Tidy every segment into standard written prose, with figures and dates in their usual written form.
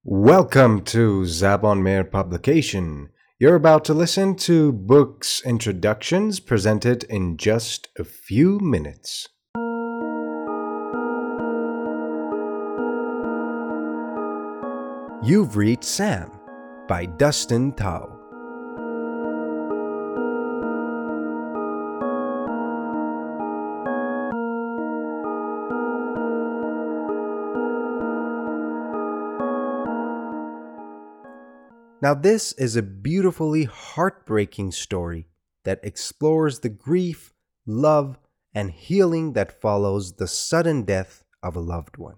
Welcome to Zabon Meir Publication. You're about to listen to books introductions presented in just a few minutes. You've reached Sam by Dustin Tao. Now, this is a beautifully heartbreaking story that explores the grief, love, and healing that follows the sudden death of a loved one.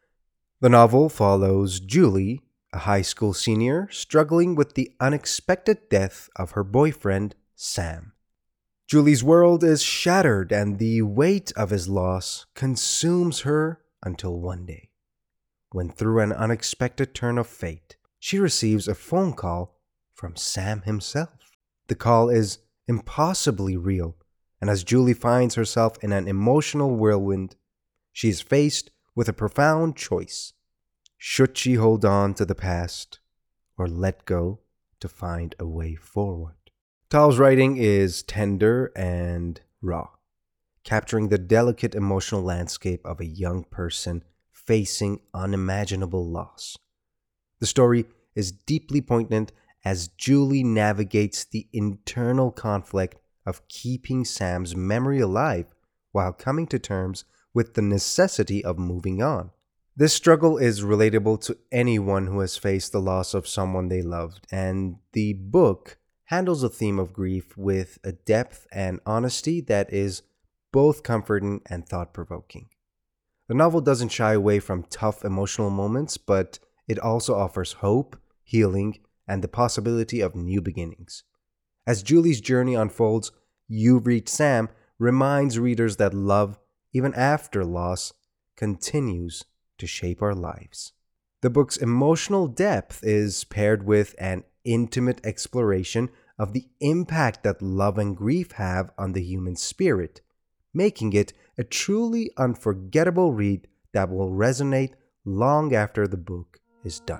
The novel follows Julie, a high school senior, struggling with the unexpected death of her boyfriend, Sam. Julie's world is shattered, and the weight of his loss consumes her until one day, when through an unexpected turn of fate, she receives a phone call from Sam himself. The call is impossibly real, and as Julie finds herself in an emotional whirlwind, she is faced with a profound choice. Should she hold on to the past or let go to find a way forward? Tao's writing is tender and raw, capturing the delicate emotional landscape of a young person facing unimaginable loss. The story is deeply poignant as Julie navigates the internal conflict of keeping Sam's memory alive while coming to terms with the necessity of moving on. This struggle is relatable to anyone who has faced the loss of someone they loved, and the book handles the theme of grief with a depth and honesty that is both comforting and thought-provoking. The novel doesn't shy away from tough emotional moments, but it also offers hope, healing, and the possibility of new beginnings. As Julie's journey unfolds, You've Reached Sam reminds readers that love, even after loss, continues to shape our lives. The book's emotional depth is paired with an intimate exploration of the impact that love and grief have on the human spirit, making it a truly unforgettable read that will resonate long after the book is done.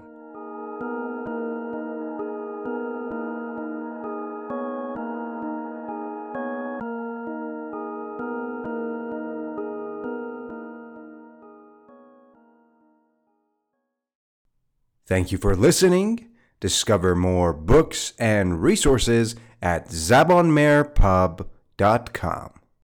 Thank you for listening. Discover more books and resources at zabonmeirpub.com.